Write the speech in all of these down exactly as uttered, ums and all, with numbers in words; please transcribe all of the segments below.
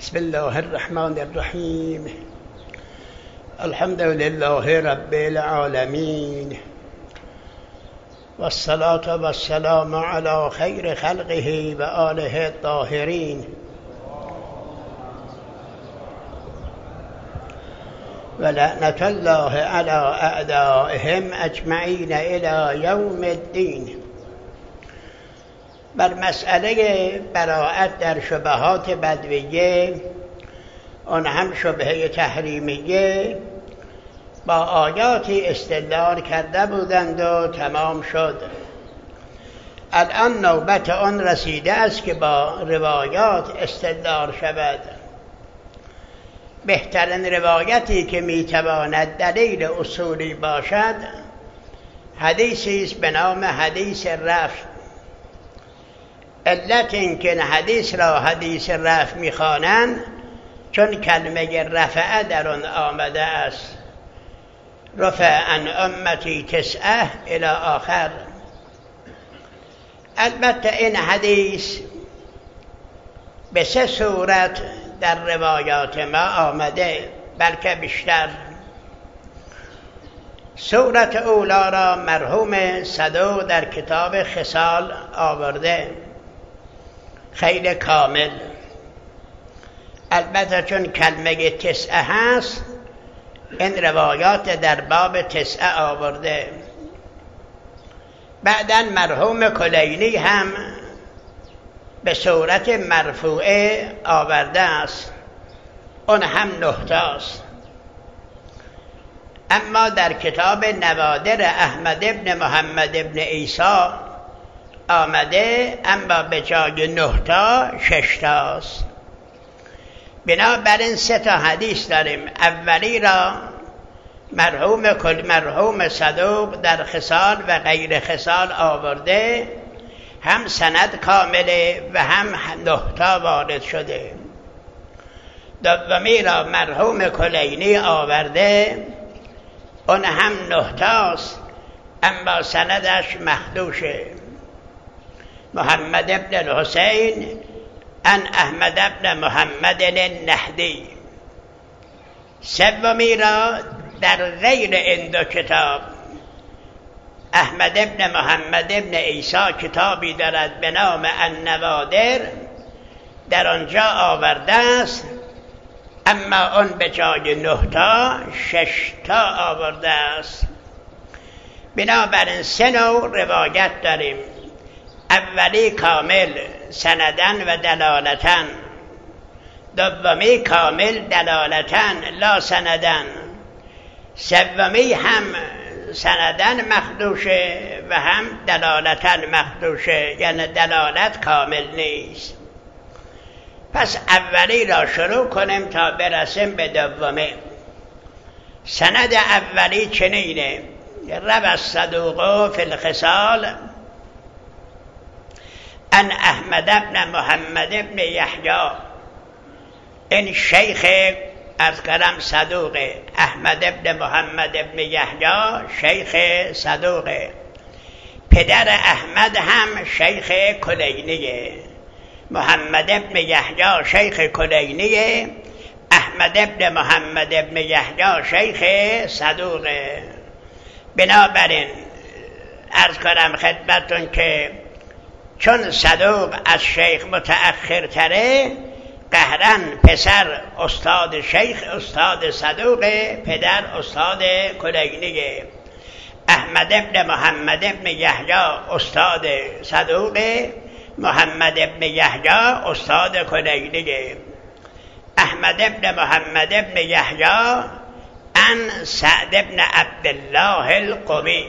بسم الله الرحمن الرحیم. الحمد لله رب العالمین والصلاة والسلام على خیر خلقه و آله الطاهرین و لعنت الله علی اعدائهم اجمعین الی یوم الدین. بر مسئله براءت در شبهات بدویه، آن هم شبهه تحریمیه، با آیاتی استدلال کرده بودند و تمام شد. الان نوبت آن رسیده است که با روایات استدلال شود. بهترین روایتی که میتواند دلیل اصولی باشد حدیثی است به نام حدیث رفع. علت این که حدیث را حدیث رفع میخوانند چون کلمه رفع در آن آمده است. رفع عن امتی تسعه الی آخر. البته این حدیث به سه صورت در روایات ما آمده، بلکه بیشتر. صورت اولا را مرحوم صدوق در کتاب خصال آورده، خیلی کامل. البته چون کلمه تسعه هست این روایات در باب تسعه آورده. بعداً مرحوم کلینی هم به صورت مرفوعه آورده است، اون هم نه تاست. اما در کتاب نوادر احمد ابن محمد ابن عیسی آمده، اما به جای نه تا شش تاست. بنابراین سه تا حدیث داریم. اولی را مرحوم کل مرحوم صدوق در خصال و غیر خصال آورده، هم سند کامله و هم نه تا وارد شده. دومی را مرحوم کلینی آورده، اون هم نه تاست اما سندش مخدوشه. محمد ابن الحسین ان احمد ابن محمد النهدی. سومی را در غیر این دو کتاب احمد ابن محمد ابن عیسی کتابی دارد به نام النوادر، در آنجا آورده است، اما آن به جای نه تا شش تا آورده است. بنابراین سه نوع روایت داریم. اولی کامل سندن و دلالتن، دومی کامل دلالتن لا سندن، سومی هم سندن مخدوشه و هم دلالتن مخدوشه، یعنی دلالت کامل نیست. پس اولی را شروع کنیم تا برسیم به دومی. سند اولی چنینه: روى الصدوق فی الخصال ان احمد ابن محمد ابن یحیی. این شیخ از کرم صدوق احمد ابن محمد ابن یحیی شیخ صدوق. پدر احمد هم شیخ کلینیه. محمد ابن یحیی شیخ کلینیه، احمد ابن محمد ابن یحیی شیخ صدوقه. بنابراین عرض کنم خدمتون که چون صدوق از شیخ متأخر تره، قهرن پسر استاد شیخ استاد صدوقه، پدر استاد کلینیه. احمد ابن محمد ابن یحیی استاد صدوقه، محمد ابن یحیی استاد کلینیه. احمد ابن محمد ابن یحیی ان سعد ابن عبدالله القمی.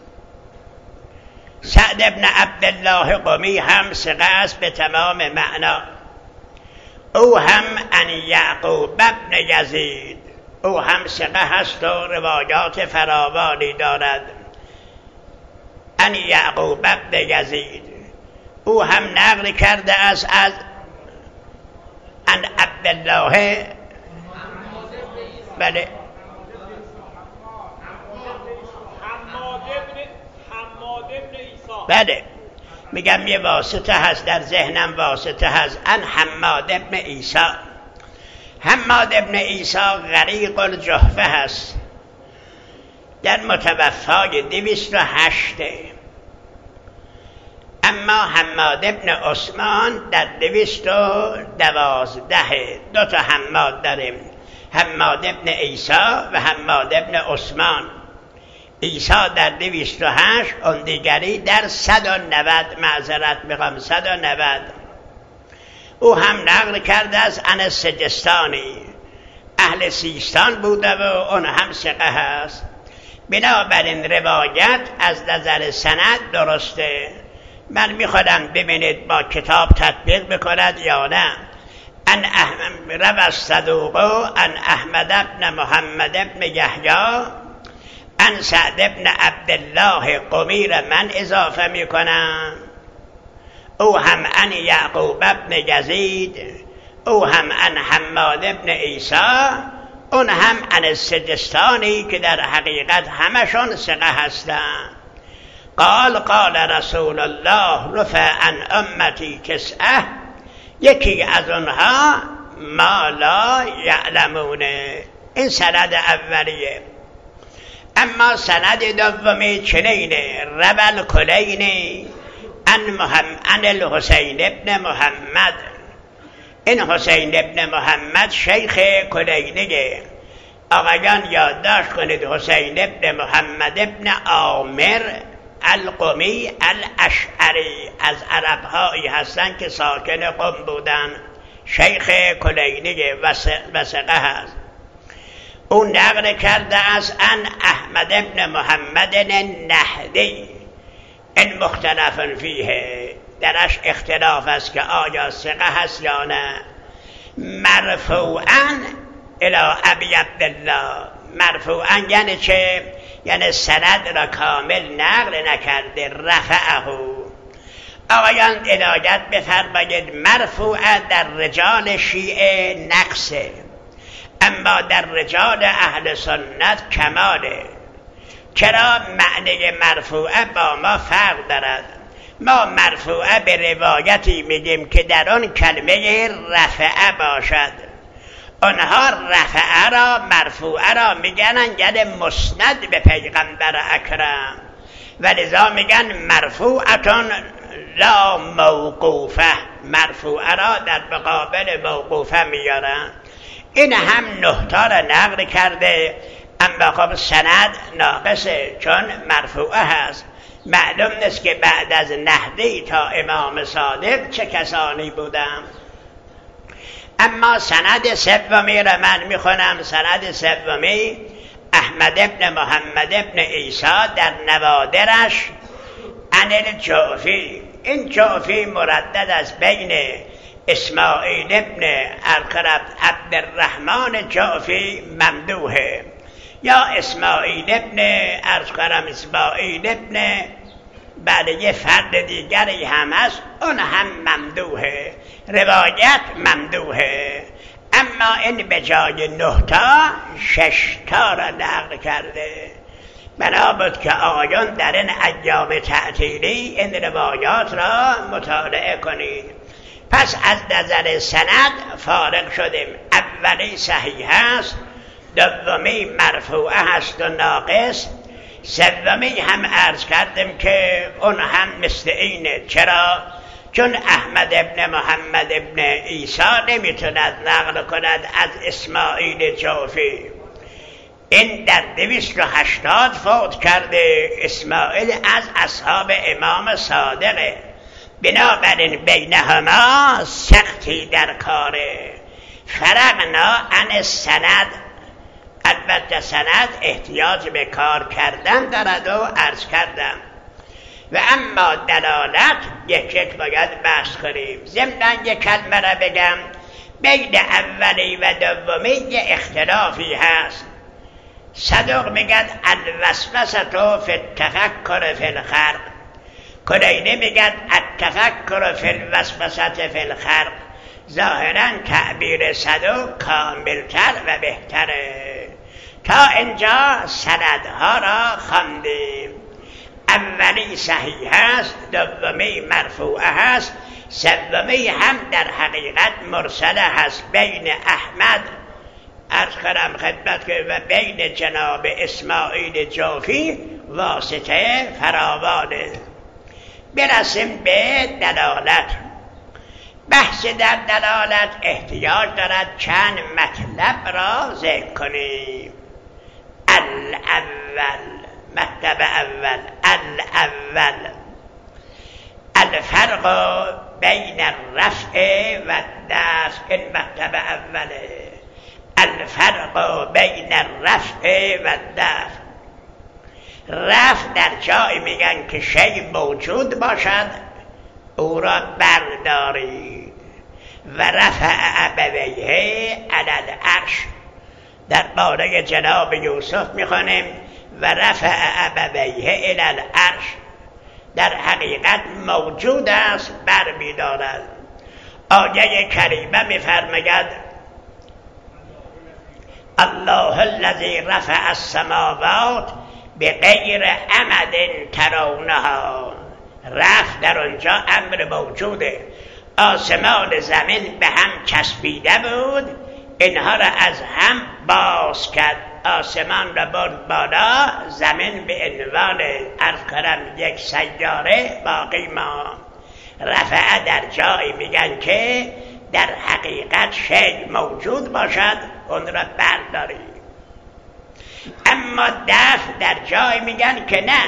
سعد ابن عبدالله قمی هم ثقه است به تمام معنا. او هم ان یعقوب ابن یزید، او هم ثقه هست و روایات فراوانی دارد. ان یعقوب ابن یزید او هم نقل کرده است از ان عبدالله بله بله میگم یه واسطه هست در ذهنم، واسطه هست ان حماد ابن عیسی حماد ابن عیسی غریق الجحفه هست، در متوفای دویست و هشت. اما حماد ابن عثمان در دویست و دوازده. دو تا حماد داریم، حماد ابن عیسی و حماد ابن عثمان. عیسی در دویست و هشت، اون دیگری در صد و نود. معذرت میخوام، صد و نود. او هم نقل کرده از انس سجستانی، اهل سیستان بوده و اون هم ثقه هست. بنابراین روایت از نظر سند درسته. من میخوادم ببینید با کتاب تطبیق بکند یا نه. ان احمد روى الصدوق ان احمد ابن محمد ابن یحیی ان سعد ابن عبدالله قمیر من اضافه میکنم، او هم ان یعقوب ابن یزید، او هم ان حماد ابن عیسی، اون هم ان سجستانی که در حقیقت همشون ثقه هستند. قال قال رسول الله رفع عن امتی تسعه، یکی از اونها ما لا یعلمونه. این سند اولیه. اما سند دومی چنینه: روى الکلینی عن محمد عن الحسین ابن محمد. این حسین ابن محمد شیخ کلینیه. آقایان یادداشت کنید، حسین ابن محمد ابن عامر القمی الاشعری از عربهایی هستند که ساکن قم بودن. شیخ کلینیه و ثقه هست. او نقل کرده از ان احمد ابن محمد النهدی. این مختلف فیه، درش اختلاف است که آیا ثقه هست یا نه. مرفوعاً الی ابی عبدالله. مرفوعاً یعنی چه؟ یعنی سند را کامل نقل نکرده، رفعه. آقایان عنایت بفرمایید، مرفوعه در رجال شیعه نقصه، اما در رجال اهل سنت کماله. چرا؟ معنی مرفوعه با ما فرق دارد. ما مرفوعه به روایتی میگیم که در آن کلمه رفعه باشد. آنها رفعه را مرفوعه را میگن یعنی مسند به پیغمبر اکرم، ولذا میگن مرفوعتون لا موقوفه. مرفوعه را در مقابل موقوفه میارن. این هم نهتا را نقل کرده، اما خب سند ناقصه چون مرفوعه هست. معلوم نیست که بعد از نهدی تا امام صادق چه کسانی بودن. اما سند سومی را من میخونم. سند سومی احمد ابن محمد ابن عیسی در نوادرش عن الجعفی. این جعفی مردد از بین اسماعیل ابن ارقرب عبدالرحمن جعفی ممدوحه، یا اسماعیل ابن ارقرب اسماعیل ابن بعد یه فرد دیگری هم هست، اون هم ممدوحه، روایت ممدوحه. اما این به جای نه تا شش تا را نقل کرده. بنابود که آقایان در این ایام تعطیلی این روایات را مطالعه کنید. پس از نظر سند فارغ شدیم. اولی صحیح هست، دومی مرفوعه هست و ناقص، سومی هم عرض کردیم که اون هم مثل اینه. چرا؟ چون احمد ابن محمد ابن عیسی نمیتوند نقل کند از اسماعیل جعفی. این در دویست و هشتاد فوت کرده. اسماعیل از اصحاب امام صادقه، بنابراین بینهما سختی در کاره. فرقنا عن سند. البته سند احتیاج به کار کردن دارد و عرض کردم. و اما دلالت یک یک باید بحث کنیم. ضمن یک کلمه را بگم، بین اولی و دومی یه اختلافی هست. صدوق میگن الوسوسه فی التفکر فی الخلق، کلینی میگن التفکر فی الوسوسه فی الخلق. ظاهرا تعبیر صدوق کاملتر و بهتره. تا اینجا سندها را خواندیم. اولی صحیح هست، دومی مرفوعه هست، سومی هم در حقیقت مرسله هست بین احمد عرض کنم خدمت که و بین جناب اسماعیل جوفی واسطه فراوانه. برسیم به دلالت. بحث در دلالت احتیاج دارد چند مطلب را ذکر کنیم. الاول، مطلب اول، الاول الفرق بین الرفع و الدفع. این مطلب اوله. الفرق بین الرفع و الدفع. رفع در جایی میگن که شی موجود باشد او را بردارید و رفع ابویه علی العرش. در باره جناب یوسف میخوانیم و رفع ابویه الی العرش، در حقیقت موجود است بر میدارد. آیه کریمه میفرماید الله الذی رفع السماوات بغیر عمد ترونها. رفع در آنجا امر موجوده. آسمان زمین به هم چسبیده بود، اینها را از هم باز کرد. آسمان را برد بالا، زمین به عنوان عرض کنم یک سیاره باقی ماند. رفع در جایی میگن که در حقیقت شی موجود باشد اون را بردارید. اما دفع در جای میگن که نه،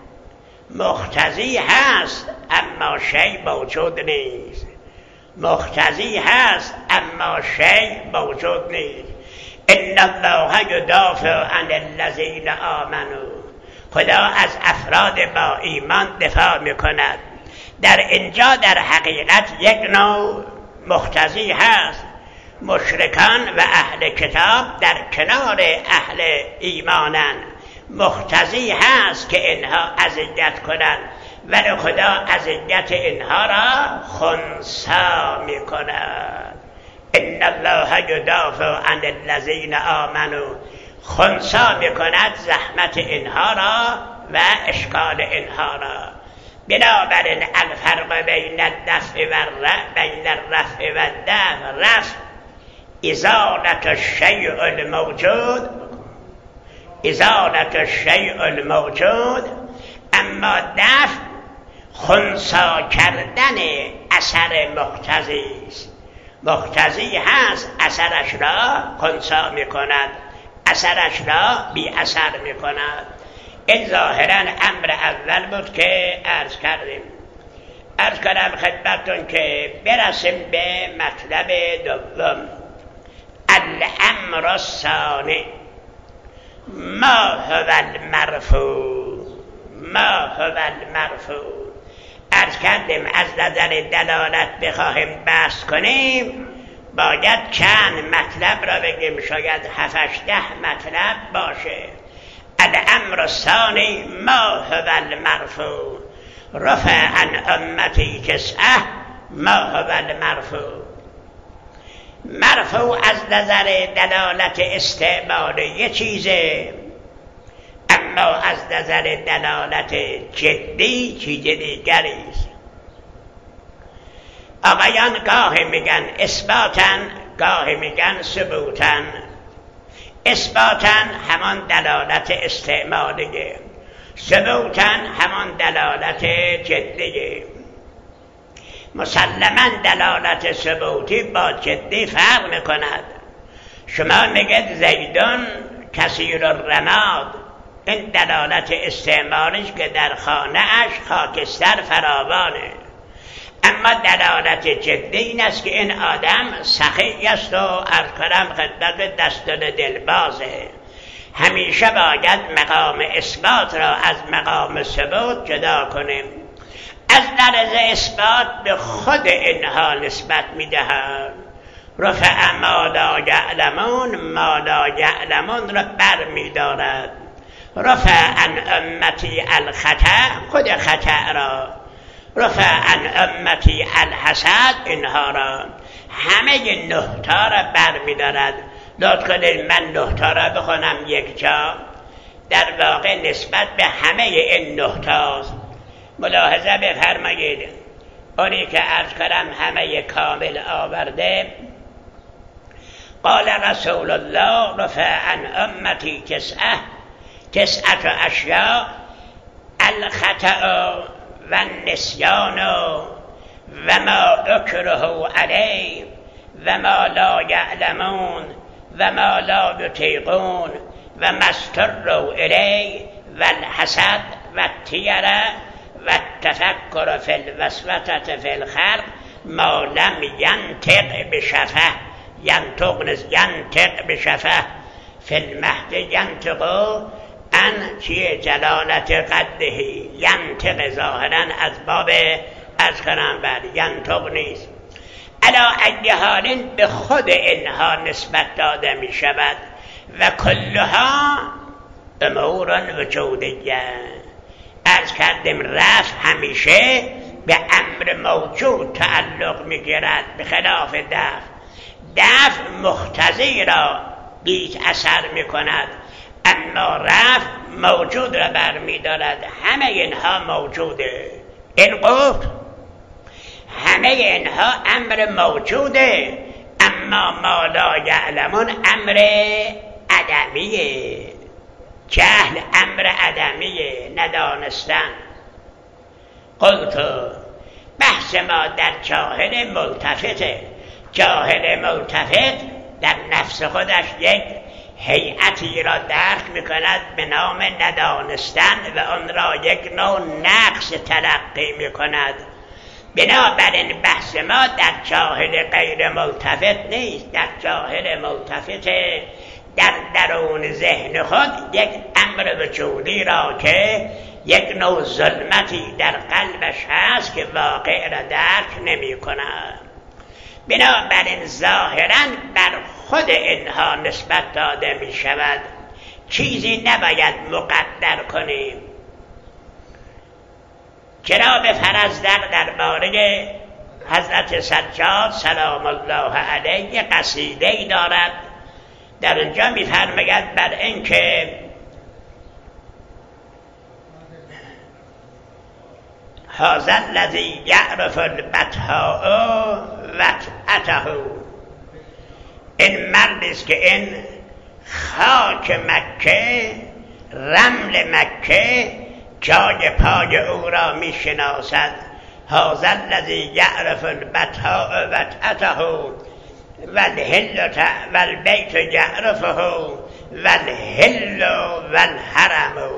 مقتضی هست اما شی موجود نیست. مقتضی هست اما شی موجود نیست. ان الله یدافع عن الذین آمنوا. خدا از افراد با ایمان دفاع میکند. در اینجا در حقیقت یک نوع مقتضی هست. مشرکان و اهل کتاب در کنار اهل ایمانن. مقتضی هست که اینها اذیت کنند، ولی خدا اذیت اینها را خنثی میکند. ان الله یدافع عن الذین آمنوا. خنثی میکند زحمت اینها را و اشکال اینها را. بنابراین الفرق بین الدفع و الرفع، بین الرفع و الدفع، رفع ازالت الشیء الموجود، ازالت الشیء الموجود. اما دفع خنثی کردن اثر مقتضی است. مقتضی هست اثرش را خنثی میکند، اثرش را بی اثر میکند. این ظاهرا امر اول بود که عرض کردیم. عرض کردم خدمتون که برسیم به مطلب دوم. الامر الثانی ما هو المرفوع. ما هو المرفوع. عرض کردیم از نظر دلالت بخواهیم بحث کنیم باید چند مطلب را بگیم، شاید هفت ده مطلب باشه. الامر الثانی ما هو المرفوع. رفع عن امتی تسعه ما هو المرفوع. مرفوع از نظر دلالت استعمال یه چیزه، اما از نظر دلالت جدی چیز دیگری است. آقایان گاهی میگن اثباتن، گاهی میگن ثبوتن. اثباتن همان دلالت استعمالیه، ثبوتن همان دلالت جدیه. مسلما دلالت ثبوتی با جدی فرق میکند. شما میگید زیدون کثیر الرماد، این دلالت استعمالش که در خانه اش خاکستر فراوانه. اما دلالت جدی این است که این آدم سخی است و ارکرم خدمت دستان دلبازه. همیشه باید مقام اثبات را از مقام ثبوت جدا کنیم. از لرز اثبات به خود اینها نسبت میدهند. رفع ما لا یعلمون، ما لا یعلمون را بر میدارد. رفع عن امتی الخطا، خود خطا را. رفع عن امتی الحسد، اینها را. همه نه تا را بر میدارد. لطف کنید من نه تا را بخونم یک جا، در واقع نسبت به همه این نه تاست. ملاحظه بفرمایید. اونی که عرض کردم همه کامل آورده. قال رسول الله رفع عن امتی تسعه تسعه اشیاء الخطأ و النسیان و ما اکره علیه و ما لا یعلمون و ما لا یطیقون و ما اضطروا الیه و الحسد و الطیره و التفکر فی الوسوسة فی الخلق ما لم ینطق بشفه ینطق ینطق بشفه فی المهد ینطق ان چیه جلالت قده ینطق ظاهرا از باب از کنم بر ینطق نیست. علا ای حال به خود اینها نسبت داده می شود و کلها امور وجودیه. از کردیم رفع همیشه به امر موجود تعلق می گیرد به خلاف دفع. دفع مختزی را بیت اثر می کند اما رفع موجود را برمی دارد. همه اینها موجوده. این گفت همه اینها امر موجوده اما ما لا یعلمون امر عدمیه. جهل امر عدمیه، ندانستن. قلت بحث ما در جاهل ملتفته. جاهل ملتفت در نفس خودش یک هیئتی را درک میکند به نام ندانستن و آن را یک نوع نقص تلقی میکند. بنابراین بحث ما در جاهل غیر ملتفت نیست. در جاهل ملتفت در درون ذهن خود یک امر وجودی را که یک نوع ظلمتی در قلبش هست که واقع را درک نمی کند. بنابراین ظاهرا بر خود اینها نسبت داده می شود. چیزی نباید مقدر کنیم. جناب فرزدق درباره حضرت سجاد سلام الله علیه قصیده‌ای دارد. در اینجا می‌فرماید بر اینکه هذا الذی یعرف البطحاء وطأته، این مردی است که این خاک مکه، رمل مکه جای پای او را میشناسد. هذا الذی یعرف البطحاء وطأته والهل والبیت یعرفه والهل والحرم.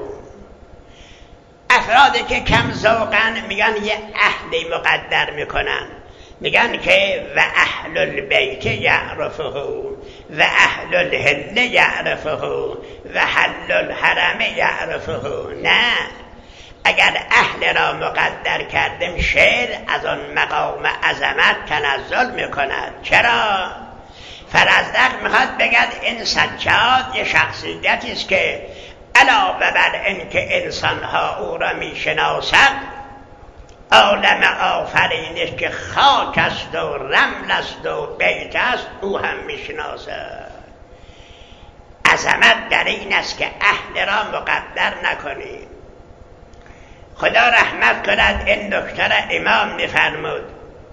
افرادی که کم ذوقن میگن یه اهلی مقدر میکنن، میگن که و اهل البیت یعرفه و اهل الهل یعرفه و حل الحرم یعرفه. نه، اگر اهل را مقدر کردیم شعر از آن مقام عظمت تنزل میکند. چرا؟ فرزدق میخواد بگد این سجاد یه شخصیتی است که علاوه بر اینکه انسانها او را میشناسد، عالم آفرینش که خاک است و رمل است و بیت است او هم میشناسد. عظمت در این است که اهل را مقدر نکنیم. خدا رحمت کند این دکتر امام میفرمود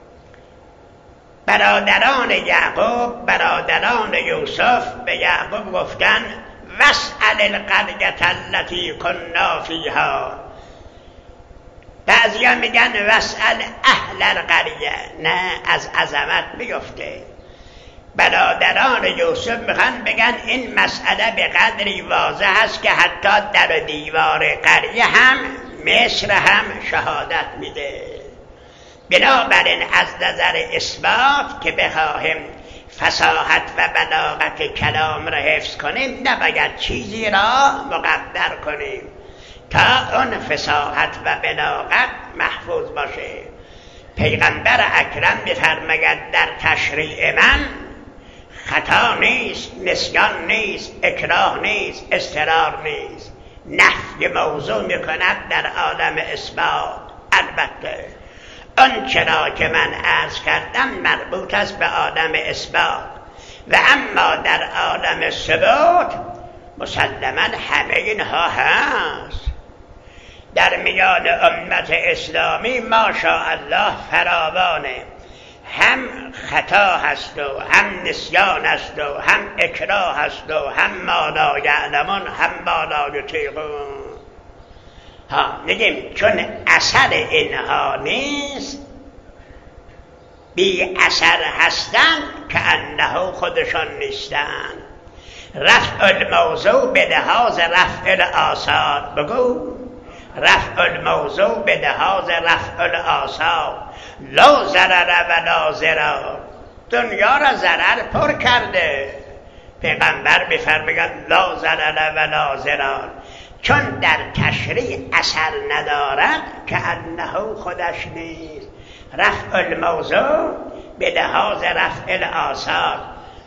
برادران یعقوب، برادران یوسف به یعقوب گفتن واسأل القریة التي كنا فیها. بعضیا میگن واسأل اهل القریه. نه، از عظمت میگفته. برادران یوسف میخوان بگن این مسئله به قدری واضح است که حتی در دیوار قریه هم مصر هم شهادت میده. بنابراین از نظر اثبات که بخواهیم فصاحت و بلاغت کلام را حفظ کنیم نباید چیزی را مقدر کنیم تا اون فصاحت و بلاغت محفوظ باشه. پیغمبر اکرم می‌فرماید در تشریع من خطا نیست، نسیان نیست، اکراه نیست، اضطرار نیست. نفی موضوع میکند در عالم اثبات. البته اون چرا که من عرض کردم مربوط است به عالم اثبات و اما در عالم ثبات مسلما همه اینها هست. در میان امت اسلامی ماشاءالله فراوانه، هم خطا هست و هم نسیان هست و هم اکراه هست و هم ما لا یعلمون هم ما لا یطیقون. ها میگیم چون اثر اینها نیست، بی اثر هستن که انه خودشان نیستن. رفع الموضوع به لحاظ رفع الآثار، بگو رفع الموضوع به لحاظ رفع الآثار. لا ضرر ولا ضرار، دنیا را ضرر پر کرده. پیغمبر می‌فرماید لا ضرر ولا ضرار، چون در تشریع اثر ندارد که انه خودش نیست. رفع الموضوع به لحاظ رفع الآثار.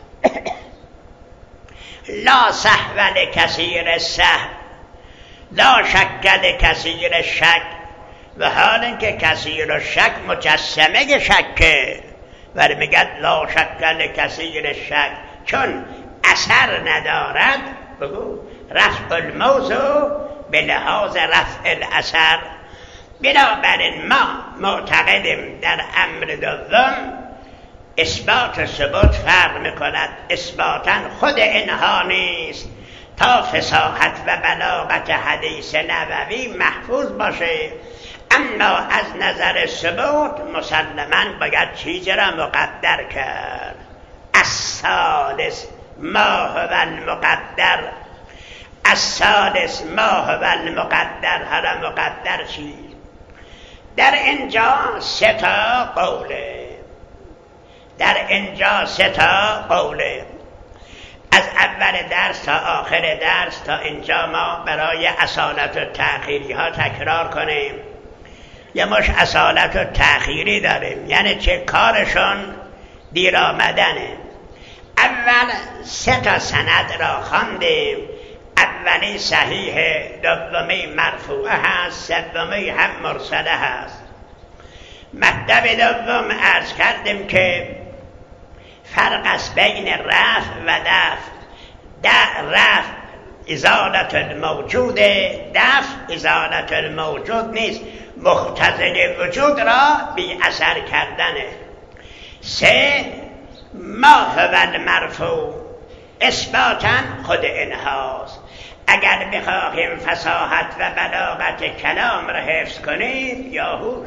لا سهو لکثیر السهو، لا شک لکثیر الشک. و حال اینکه کثیر الشک مجسمه شکه، ولی میگه لا شک لکثیر الشک، چون اثر ندارد. بگو رفع الموضوع به لحاظ رفع الاثر. بنابراین ما معتقدیم در امر دوم اثبات و ثبوت فرق میکند. اثباتا خود اینها نیست تا فصاحت و بلاغت حدیث نبوی محفوظ باشه، اما از نظر ثبوت مسلماً باید چیزی را مقدر کرد. الثالث ما هو المقدر، الثالث ما هو المقدر. حالا مقدر چی؟ در اینجا سه تا قوله، در اینجا سه تا قوله. از اول درس تا آخر درس تا اینجا ما برای اصالت و تأخیری ها تکرار کنیم. یه مش اصالت و تأخیری داریم، یعنی چه کارشون دیر آمدنه. اول سه تا سند را خواندیم. اولی صحیح، دومی مرفوعه هست، سومی هم مرسله هست. مطلب دوم عرض کردیم که فرق است بین رفع و دفع. در رفع ازالت الموجود، دفع ازالت الموجود نیست، مختزل وجود را بی اثر کردنه. سه ما هو المرفوع، اثباتا خود اینهاست. اگر بخواهیم فصاحت و بلاغت کلام را حفظ کنیم، یا هوش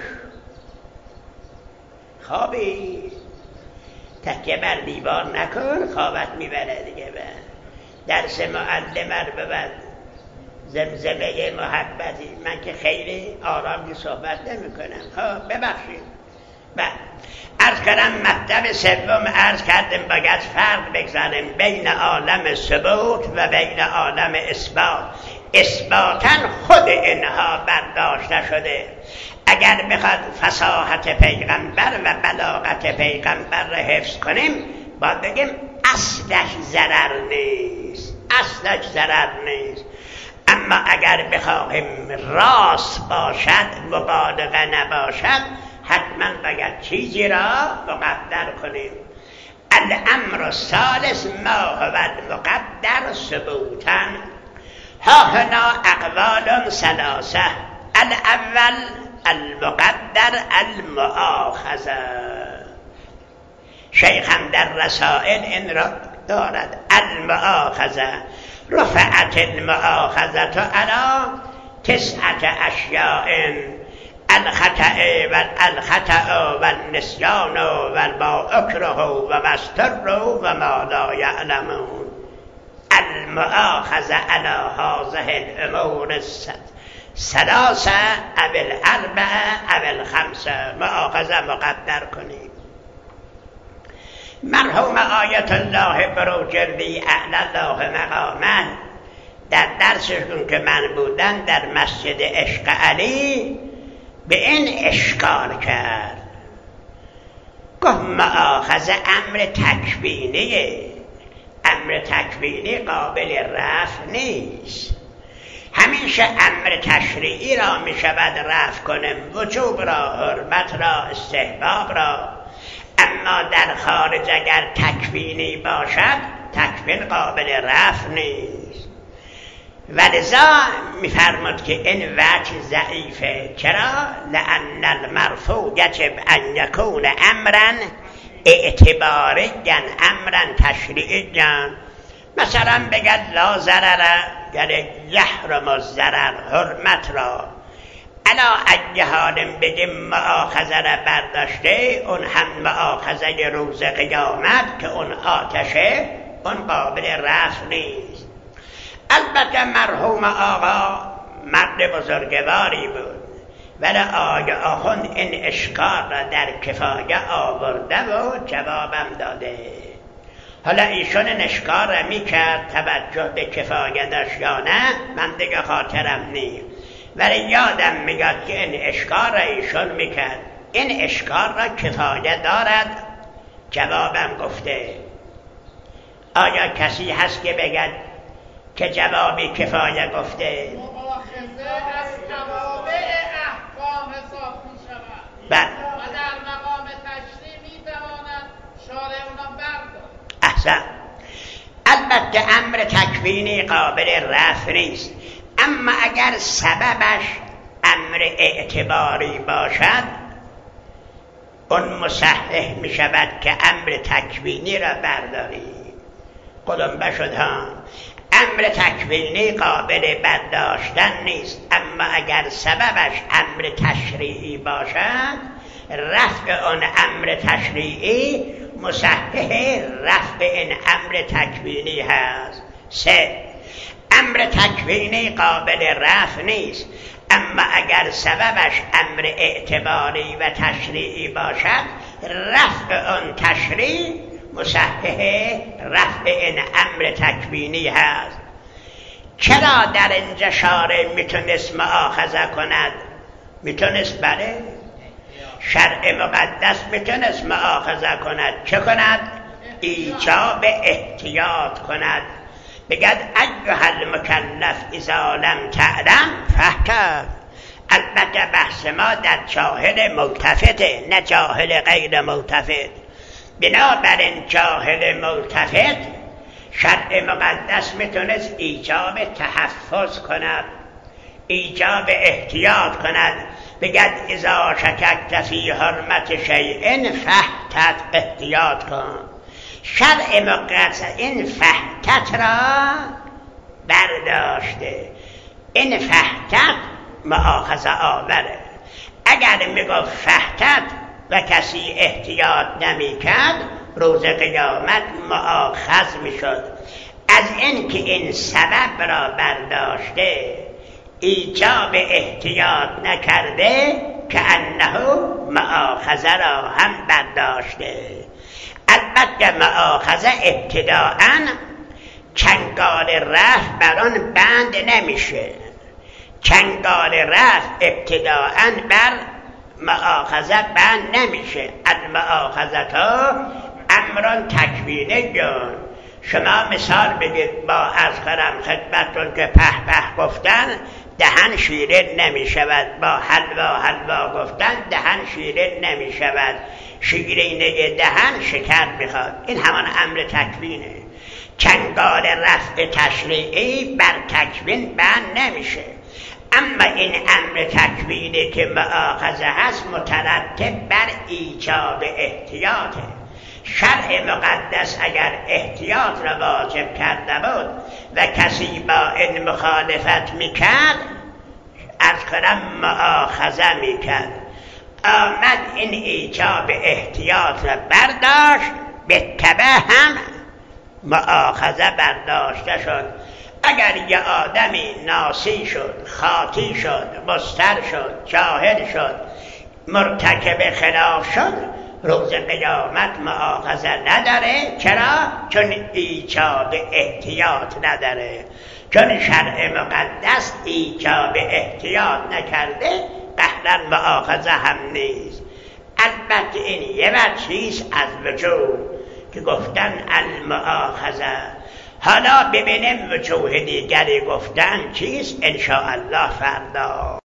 خوابی تکیه بر دیوار نکن، خوابت میبره دیگه. به درس معلم رو ببر، زمزمه محبتی. من که خیلی آرامی صحبت نمی کنم، ها ببخشید. بعد عرض کردم مطلب سوم عرض کردم باید فرق بگذاریم بین عالم ثبوت و بین عالم اثبات. اثباتا خود اینها برداشته شده. اگر بخواد فصاحت پیغمبر و بلاغت پیغمبر را حفظ کنیم، باید بگیم اصلش ضرر نیست، اصلش ضرر نیست. اما اگر بخواهیم راست باشد، مبالغه نباشد، حتما باید چیزی را مقدر کنیم. الامر الثالث ما هو المقدر ثبوتا. ها هنا اقوال ثلاثه. الاول المقدر المؤاخذه. شیخ هم در رسائل این را دارد. المؤاخذه رفعت المؤاخذه علی تسعت اشیاء: الخطأ والخطأ والنسیان والما اکره و مستر و ما لا یعلمون. المؤاخذه علی هذه الامور الثلاثه او الاربعه او الخمسه. مؤاخذه مقدر کنیم. مرحوم آیت الله بروجردی اعلی الله مقامه در درسشون که من بودن در مسجد عشق علی به این اشکال کرد. گفت مؤاخذه امر تکوینیه، امر تکوینی قابل رفع نیست. همیشه امر تشریعی را می شود رفع کنیم، وجوب را، حرمت را، استحباب را. اما در خارج اگر تکوینی باشد، تکوین قابل رفع نیست. ولذا میفرمود که این وجه ضعیفه. چرا؟ لأن المرفوع یجب ان یکون امرا اعتباریا امرا تشریعیا. مثلا بگد لا ضرر، یعنی یحرم الضرر، حرمت را. علا ای حال بگیم مؤاخذه را برداشته، اون هم مؤاخذه روز قیامت که اون آتشه، اون قابل رفع نیست. البته مرحوم آقا مرد بزرگواری بود، ولی آقا آخوند این اشکال را در کفایه آورده و جوابم داده. حالا ایشون این اشکال را میکرد، توجه به کفایه داشت یا نه من دیگه خاطرم نیست، ولی یادم میاد که این اشکال را ایشون میکرد. این اشکال را کفایه دارد؟ جوابم گفته. آیا کسی هست که بگد که جوابی کفایه گفته؟ مؤاخذه از توابع احکام حساب می شود بله. و در مقام تشریع می تواند شارع اونا بردارد. احسن. البته امر تکوینی قابل رفع نیست، اما اگر سببش امر اعتباری باشد اون مصحح می شود که امر تکوینی را برداری. قدم بشد ها. امر تکوینی قابل برداشتن نیست، اما اگر سببش امر تشریعی باشد رفع اون امر تشریعی مصحح رفع این امر تکوینی هست. سه، امر تکوینی قابل رفع نیست، اما اگر سببش امر اعتباری و تشریعی باشد رفع اون تشریع مصحح رفع این امر تکوینی هست. چرا در اینجا شارع میتونست مؤاخذه کند؟ میتونست، بله. شرع مقدس میتونست مؤاخذه کند. چه کند؟ ایجاب احتیاط کند. بگد ایها المکلف اذا لم تعلم فاحتاط. البته بحث ما در جاهل ملتفته، نه جاهل غیر ملتفت. بنابراین جاهل ملتفت شرع مقدس میتونست ایجاب تحفظ کند، ایجاب احتیاط کند. بگد اذا شککت فی حرمت شیء فاحتط، احتیاط کن. شرع مقدس این فاحتط را برداشته. این فاحتط مؤاخذه آوره. اگر میگفت فاحتط و کسی احتیاط نمی کرد روز قیامت مؤاخذ می شد. از این که این سبب را برداشته ایجاب احتیاط نکرده که انه مؤاخذه را هم برداشته. البته مؤاخذه ابتداءً چنگال رفع بر آن بند نمیشه. چنگال رفع ابتداءً بر مؤاخذه بند نمیشه. المؤاخذه امران تکوینه جان. شما مثال بگید با از خرم خدمتون که په په گفتن دهن شیرین نمی شود، با حلوا حلوا گفتن دهن شیرین نمی شود، شیرینه دهن شکر میخواد. این همان امر تکوینه. چنگال رفع تشریعی بر تکوین بند نمیشه، اما این امر تکوینی که مؤاخذه هست مترتب بر ایجاب احتیاطه. شرع مقدس اگر احتیاط را واجب کرده بود و کسی با این مخالفت میکرد از کنم مؤاخذه میکرد. آمد این ایجاب احتیاط را برداشت، به تبع هم مؤاخذه برداشته شد. اگر یه آدمی ناسی شد، خاطی شد، مضطر شد، جاهل شد، مرتکب خلاف شد، روز قیامت مؤاخذه نداره. چرا؟ چون ایجاب احتیاط نداره. چون شرع مقدس ایجاب احتیاط نکرده قهرا مؤاخذه هم نیست. البته این یه وجهیست از وجوه که گفتن المؤاخذه. حالا ببینیم وجوه دیگری گفتن چیست؟ انشاءالله فردا.